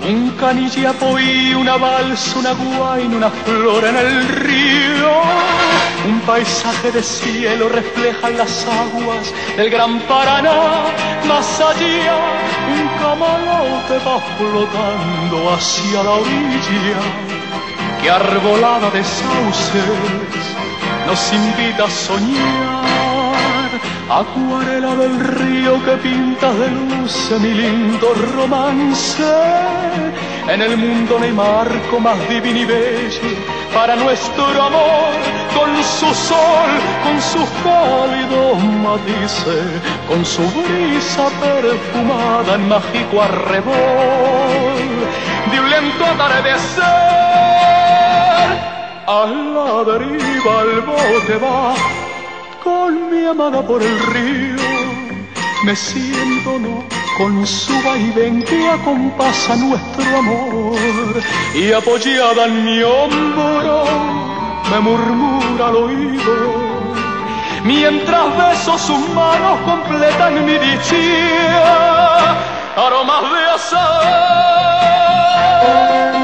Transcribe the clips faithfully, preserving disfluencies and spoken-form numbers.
Un canillapo y una balsa, una guaina, una flor en el río. Un paisaje de cielo reflejan las aguas del gran Paraná. Más allá, un camarote va flotando hacia la orilla, que arbolada de sauces nos invita a soñar. Acuarela del río que pintas de luz mi lindo romance. En el mundo no hay marco más divino y bello para nuestro amor, con su sol, con sus cálidos matices, con su brisa perfumada en mágico arrebol de un lento atardecer. A la deriva el bote va con mi amada por el río, me siento no con su vaivén que acompasa nuestro amor, y apoyada en mi hombro me murmura al oído, mientras beso sus manos completan mi dicha, aromas de azahar.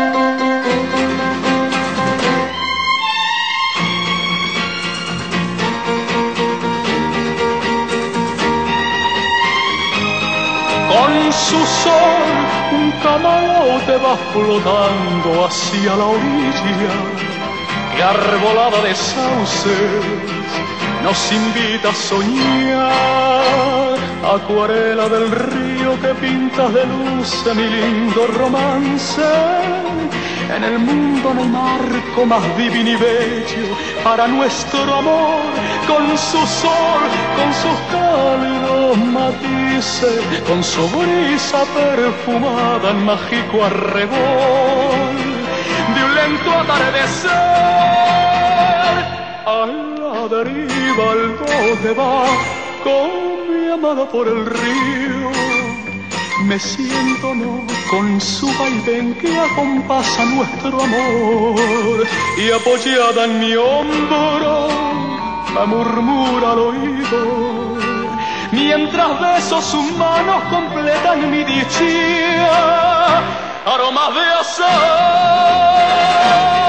Con su sol un camarote va flotando hacia la orilla, que arbolada de sauces nos invita a soñar. Acuarela del río que pintas de luz mi lindo romance. En el mundo no hay marco más divino y bello para nuestro amor, con su sol, con sus cálidos matices, con su brisa perfumada en mágico arrebol de un lento atardecer. A la deriva el bote va con mi amada por el río, me siento no con su vaivén que acompasa nuestro amor, y apoyada en mi hombro me murmura al oído, mientras beso sus manos completan mi dicha, aromas de azahar.